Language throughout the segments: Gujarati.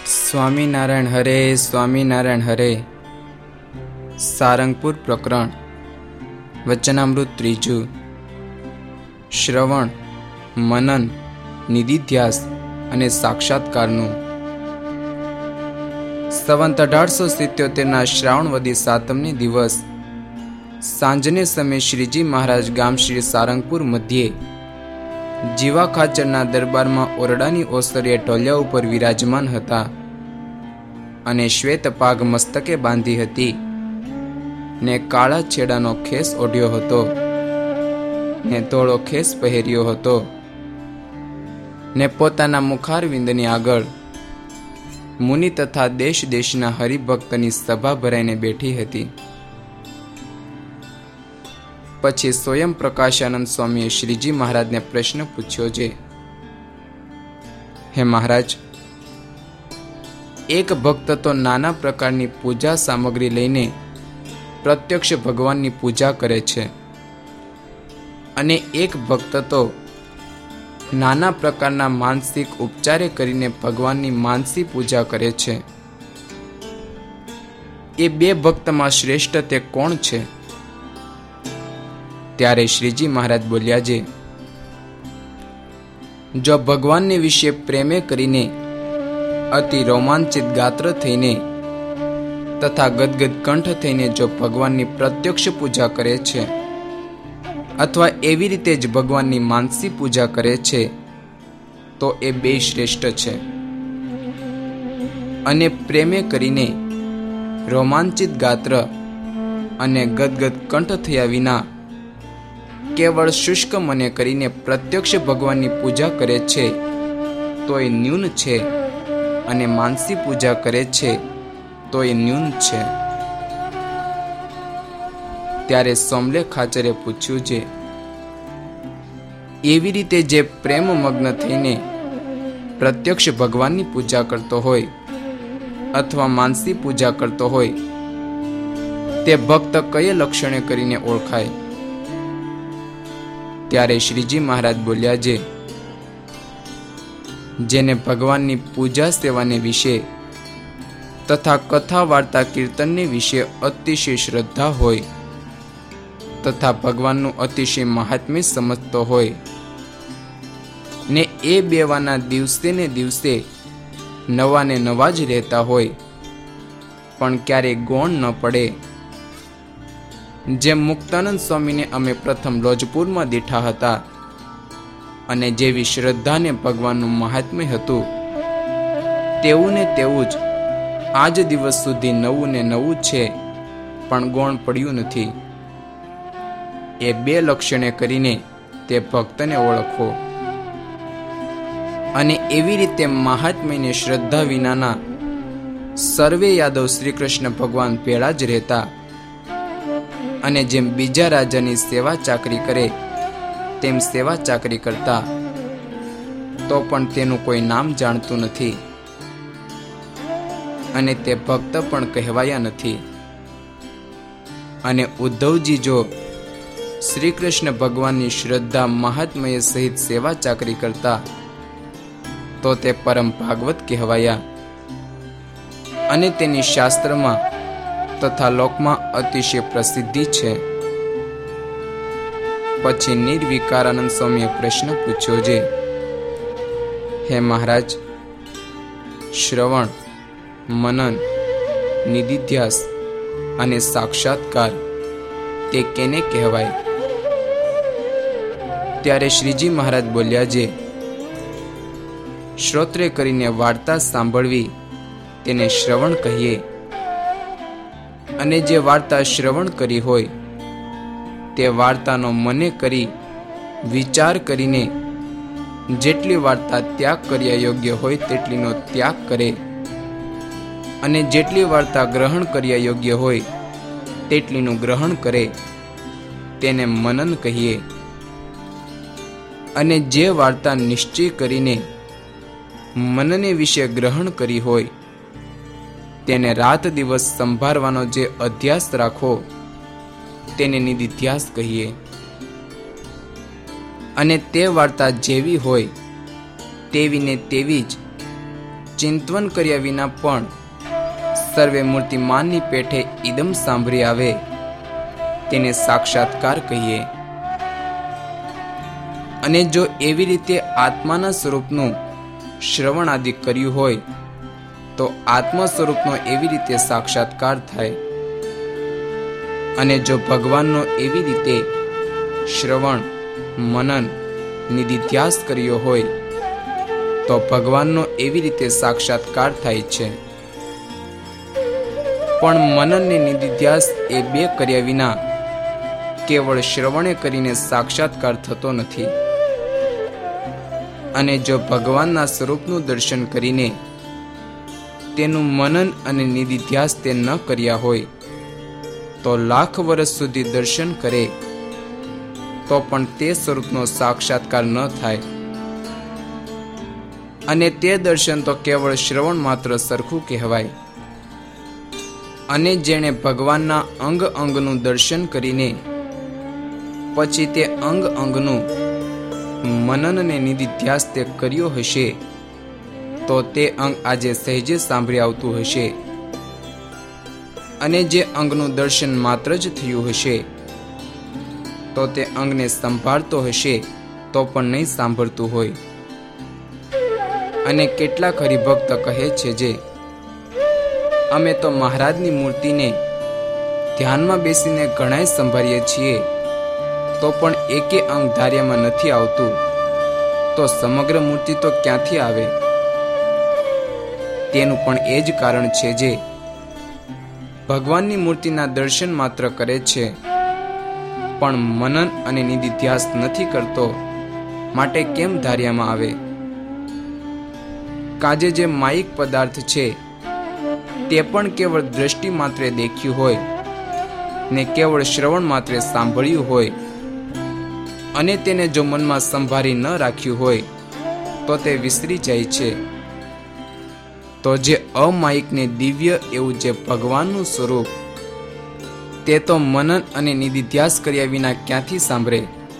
સ્વામિનારાયણ હરે, સ્વામિનારાયણ હરે. સારંગપુર પ્રકરણ વચનામૃત ત્રીજું. શ્રવણ, મનન, નિધિધ્યાસ અને સાક્ષાત્કારનું. સંવંત 1877 શ્રાવણવદી સાતમને દિવસ સાંજને સમયે શ્રીજી મહારાજ ગામ શ્રી સારંગપુર મધ્યે જીવા ખાચરના દરબારમાં ઓરડાની ઓસરીએ ટોલિયા ઉપર વિરાજમાન હતા અને શ્વેત પાઘ મસ્તકે બાંધી હતી ને કાળા છેડાનો ખેસ ઓઢ્યો હતો ને ધોળો ખેસ પહેર્યો હતો ને પોતાના મુખારવિંદની આગળ મુનિ તથા દેશ દેશના હરિભક્તની સભા ભરાઈને બેઠી હતી. પછી સ્વયં પ્રકાશાનંદ સ્વામીએ શ્રીજી મહારાજને પ્રશ્ન પૂછ્યો છે, હે મહારાજ, એક ભક્ત તો નાના પ્રકારની પૂજા સામગ્રી લઈને પ્રત્યક્ષ ભગવાનની પૂજા કરે છે અને એક ભક્ત તો નાના પ્રકારના માનસિક ઉપચારે કરીને ભગવાનની માનસી પૂજા કરે છે. એ બે ભક્તમાં શ્રેષ્ઠ તે કોણ છે? ત્યારે શ્રીજી મહારાજ બોલ્યા છે, જો ભગવાનને વિશે પ્રેમે કરીને અતિ રોમાંચિત ગાત્ર થઈને તથા ગદગદ કંઠ થઈને જો ભગવાનની પ્રત્યક્ષ પૂજા કરે છે અથવા એવી રીતે જ ભગવાનની માનસી પૂજા કરે છે તો એ બે શ્રેષ્ઠ છે. અને પ્રેમે કરીને રોમાંચિત ગાત્ર અને ગદગદ કંઠ થયા વિના કેવળ શુષ્ક મને કરીને પ્રત્યક્ષ ભગવાનની પૂજા કરે છે તો એ ન્યૂન છે અને માનસી પૂજા કરે છે તો એ ન્યૂન છે. ત્યારે સોમલે ખાચરે પૂછ્યું છે, એવી રીતે જે પ્રેમમગ્ન થઈને પ્રત્યક્ષ ભગવાનની પૂજા કરતો હોય અથવા માનસી પૂજા કરતો હોય તે ભક્ત કયે લક્ષણે કરીને ઓળખાય? ત્યારે શ્રીજી મહારાજ બોલ્યા છે, જેને ભગવાનની પૂજા સેવાને વિશે તથા કથા વાર્તા કીર્તનને વિશે અતિશય શ્રદ્ધા હોય તથા ભગવાનનું અતિશય મહાત્મ્ય સમજતો હોય ને એ બેવાના દિવસે ને દિવસે નવા ને નવા જ રહેતા હોય પણ ક્યારેય ગૌણ ન પડે. જેમ મુક્તાનંદ સ્વામીને અમે પ્રથમ લોજપુરમાં દીઠા હતા અને જેવી શ્રદ્ધાને ભગવાનનું મહાત્મ્ય હતું તેવું ને તેવું જ આજ દિવસ સુધી નવું ને નવું છે પણ ગૌણ પડ્યું નથી. એ બે લક્ષણે કરીને તે ભક્તને ઓળખો. અને એવી રીતે મહાત્મ્યને શ્રદ્ધા વિનાના સર્વે યાદવ શ્રી કૃષ્ણ ભગવાન ભેળા જ રહેતા અને જેમ બીજા રાજાની સેવા ચાકરી કરે તેમ સેવા ચાકરી કરતા તો પણ તેનું કોઈ નામ જાણતું નથી અને તે ભક્ત પણ કહેવાયા નથી. અને ઉદ્ધવજી જો શ્રી કૃષ્ણ ભગવાનની શ્રદ્ધા મહાત્મય સહિત સેવા ચાકરી કરતા તો તે પરમ ભાગવત કહેવાયા અને તેની શાસ્ત્રમાં તથા લોકમાં અતિશય પ્રસિદ્ધિ છે. પછી નિર્વિકારાનંદ સ્વામીએ પ્રશ્ન પૂછ્યો છે, હે મહારાજ, શ્રવણ, મનન, નિધિધ્યાસ અને સાક્ષાત્કાર તે કેને કહેવાય? ત્યારે શ્રીજી મહારાજ બોલ્યા છે, શ્રોત્રે કરીને વાર્તા સાંભળવી તેને શ્રવણ કહીએ અને જે વાર્તા શ્રવણ કરી હોય તે વાર્તાનો મને કરી વિચાર કરીને જેટલી વાર્તા ત્યાગ કર્યા યોગ્ય હોય તેટલીનો ત્યાગ કરે અને જેટલી વાર્તા ગ્રહણ કર્યા યોગ્ય હોય તેટલીનું ગ્રહણ કરે તેને મનન કહીએ. અને જે વાર્તા નિશ્ચય કરીને મનને વિશે ગ્રહણ કરી હોય તેને રાત દિવસ સંભાળવાનો જે અધ્યાસ રાખો તેને નિધિધ્યાસ કહીએ. અને તે વાર્તા જેવી હોય તેવી ને તેવી જ ચિંતવન કર્યા વિના પણ સર્વે મૂર્તિમાનની પેઠે ઇદમ સાંભળી આવે તેને સાક્ષાત્કાર કહીએ. અને જો એવી રીતે આત્માના સ્વરૂપનું શ્રવણ આદિ કર્યું હોય તો આત્મ સ્વરૂપનો એવી રીતે સાક્ષાત્કાર થાય. અને જો ભગવાનનો એવી રીતે શ્રવણ, મનન, નિધિધ્યાસ કર્યો હોય તો ભગવાનનો એવી રીતે સાક્ષાત્કાર થાય છે. પણ મનન ને નિધિધ્યાસ એ બે કર્યા વિના કેવળ શ્રવણે કરીને સાક્ષાત્કાર થતો નથી. અને જો ભગવાનના સ્વરૂપનું દર્શન કરીને તેનું મનન અને નિધિધ્યાસ તે ન કર્યા હોય તો લાખ વર્ષ સુધી દર્શન કરે તો પણ તે સ્વરૂપનો સાક્ષાત્કાર ન થાય. અને તે દર્શન તો કેવળ શ્રવણ માત્ર સરખું કહેવાય. અને જેણે ભગવાનના અંગ અંગનું દર્શન કરીને પછી તે અંગ અંગનું મનન ને નિધિધ્યાસ તે કર્યો હશે તો તે અંગ આજે સહેજે સાંભળી આવતું હશે. અને જે અંગનું દર્શન માત્ર જ થયું હશે તો તે અંગને સંભાળતો હશે તો પણ નહીં સાંભળતું હોય. અને કેટલાક હરિભક્ત કહે છે જે અમે તો મહારાજની મૂર્તિને ધ્યાનમાં બેસીને ઘણાય સંભાળીએ છીએ તો પણ એકે અંગ ધાર્યામાં નથી આવતું, તો સમગ્ર મૂર્તિ તો ક્યાંથી આવે? તેનું પણ એ જ કારણ છે જે ભગવાનની મૂર્તિના દર્શન માત્ર કરે છે પણ મનન અને નિધિધ્યાસ નથી કરતો, માટે કેમ ધાર્યામાં આવે? કાજે જે માયિક પદાર્થ છે તે પણ કેવળ દ્રષ્ટિ માત્રે દેખ્યું હોય ને કેવળ શ્રવણ માત્રે સાંભળ્યું હોય અને તેને જો મનમાં સંભાળી ન રાખ્યું હોય તો તે વિસરી જાય છે. તો જે અમાયિક ને દિવ્ય એવું જે ભગવાનનું સ્વરૂપ તે તો મનન અને નિધિધ્યાસ કર્યા વિના ક્યાંથી સાંભળે?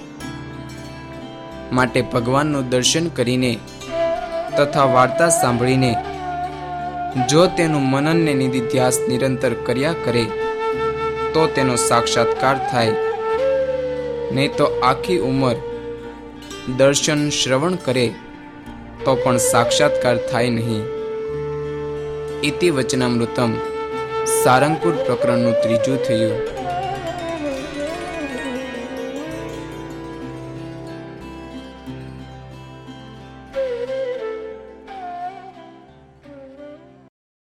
માટે ભગવાનનું દર્શન કરીને તથા વાર્તા સાંભળીને જો તેનું મનન ને નિધિધ્યાસ નિરંતર કર્યા કરે તો તેનો સાક્ષાત્કાર થાય. નહીં તો આખી ઉંમર દર્શન શ્રવણ કરે તો પણ સાક્ષાત્કાર થાય નહીં. ઇતિ વચનામૃતમ સારંગપુર પ્રકરણનું 3 થયું.